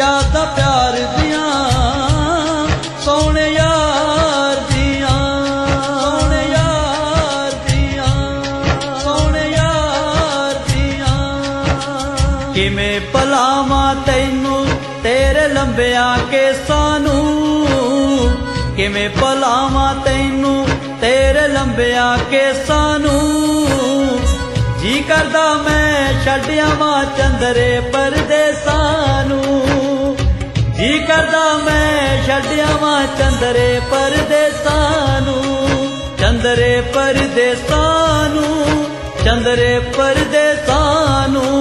यादां प्यार दियां सोहणे यार दियां सोहणे यार दियां सोहणे यार दियां किवें भुलावां तैनूं तेरे लंबिया केसां नूं किवें भुलावां तैनूं तेरे लंबिया केसां नूं जी करदा मैं छड्ड आवां चंदरे परदेसां नूं जी करदा मैं छड्ड आवां चंदरे परदेसां नूं चंदरे परदेसां नूं चंदरे परदेसां नूं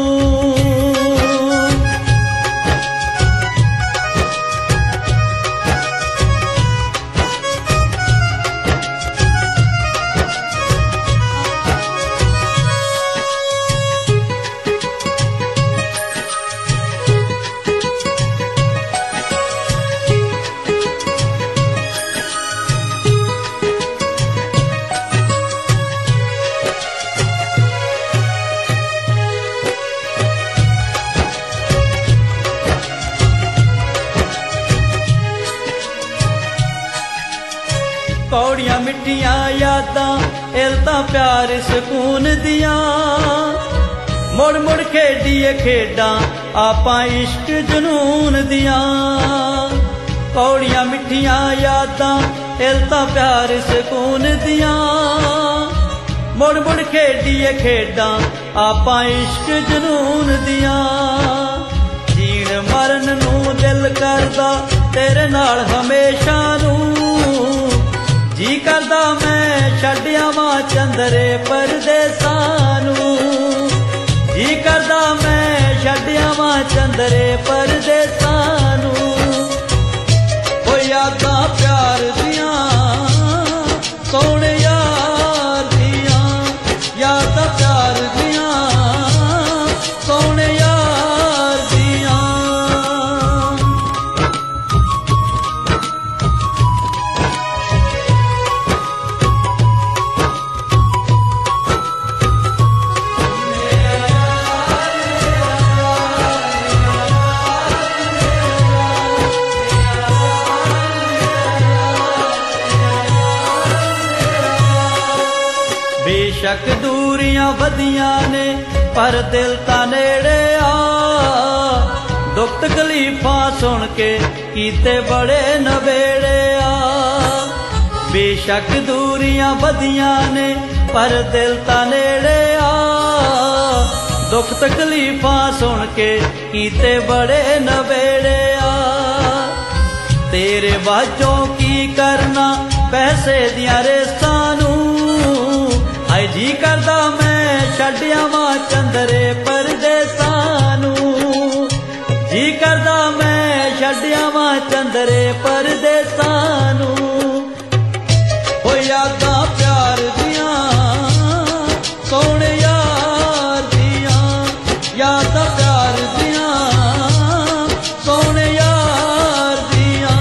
कौड़ियां मिठियां यादां इलतां प्यार सकून दियां मुड़ मुड़ खेडिए खेडां आपां इश्क जनून दियां कौड़ियां मिठियां यादां इलतां प्यार सकून दियां मुड़ मुड़ खेडिए खेडां आपां इश्क जनून दियां जीण मरन नूं दिल करदा तेरे नाल हमेशा नूं जी करदा मैं छड्ड आवां चंदरे परदेसां नूं जी करदा मैं छड्ड आवां चंदरे परदेसां नूं ओ यादां प्यार दियां सोहणे यार दियां यादां प्यार दियां सोहणे यार दियां बेशक दूरियां वधियां ने पर दिल तां नेड़े आ दुख तकलीफां सुन के कीते बड़े नवेड़े आ बेशक दूरियां वधियां ने पर दिल तां नेड़े आ दुख तकलीफां सुन के कीते बड़े नवेड़े आ तेरे वाजों की करना पैसे दियां रेसां नूं हाय जी करदा मैं छड्ड आवां चंदरे परदेसां नूं जी करदा मैं छड्ड आवां चंदरे परदेसां नूं ओ यादां प्यार दियां सोहणे यार दियां यादां प्यार दियां सोहणे यार दियां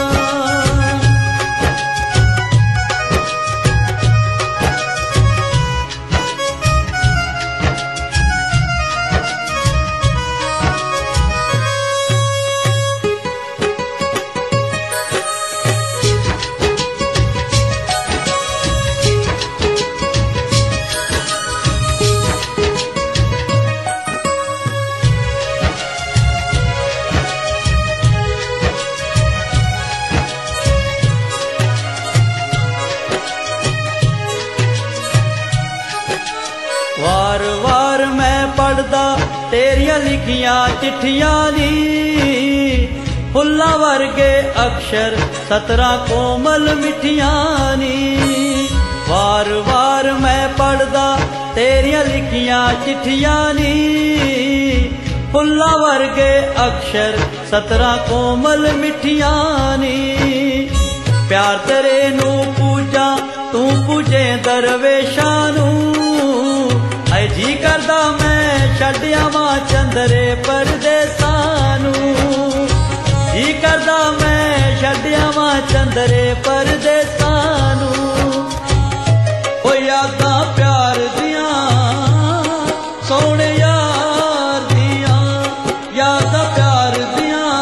वार वार मैं पढ़दा तेरियां लिखियां चिट्ठियां नी फुल्लां वर्गे अक्षर 17 कोमल मिठियां नी वार वार मैं पढ़दा तेरियां लिखियां चिट्ठियां नी फुल्लां वर्गे अक्षर 17 कोमल मिठियां नी प्यार तेरे नूं पूजा तू पूजे दरवेशां नूं हाय जी करदा मैं छड्ड आवां चंदरे परदेसां नूं जी करदा मैं छड्ड आवां चंदरे परदेसां नूं ओ यादां प्यार दियां सोहणे यार दियां यादां प्यार दियां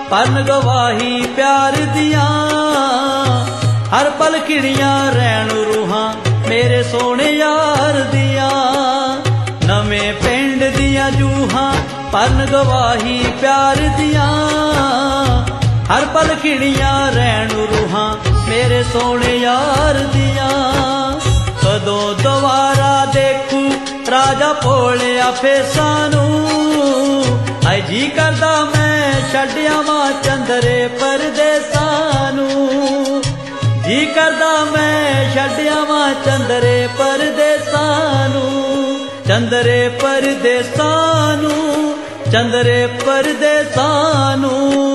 ਭਰਨ ਗਵਾਹੀ ਪਿਆਰ ਦੀਆਂ ਹਰ ਪਲ ਖਿੜੀਆਂ ਰਹਿਣ ਰੂਹਾਂ ਮੇਰੇ ਸੋਹਣੇ ਯਾਰ ਦੀਆਂ ਨਵੇਂ ਪਿੰਡ ਦੀਆਂ ਜੂਹਾਂ ਭਰਨ ਗਵਾਹੀ ਪਿਆਰ ਦੀਆਂ ਹਰ ਪਲ ਖਿੜੀਆਂ ਰਹਿਣ ਰੂਹਾਂ ਮੇਰੇ ਸੋਹਣੇ ਯਾਰ ਦੀਆਂ ਕਦੋਂ ਦੁਬਾਰਾ ਦੇਖੂ ਰਾਜਾ ਭੋਲਿਆ ਫੇਸਾਂ ਨੂੰ ਆਏ ਜੀ ਕਰਦਾ ਮੈਂ ਛੱਡ ਆਵਾਂ ਚੰਦਰੇ ਪਰਦੇਸਾਂ ਨੂੰ ਜੀ ਕਰਦਾ ਮੈਂ ਛੱਡ ਆਵਾਂ ਚੰਦਰੇ ਪਰਦੇਸਾਂ ਨੂੰ ਚੰਦਰੇ ਪਰਦੇਸਾਂ ਨੂੰ ਚੰਦਰੇ ਪਰਦੇਸਾਂ ਨੂੰ